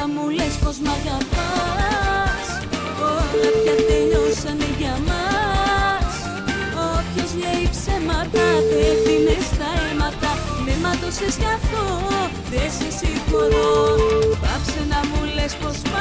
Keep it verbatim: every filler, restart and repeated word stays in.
να μου λες πως μ' αγαπάς. Όλα πια τελειώσανε για μας. Όποιος λέει ψέματα πέφτοινε στα αίματα. Με ματώσες γι' αυτό δεν σε συγχωρώ. Πάψε να μου λες πως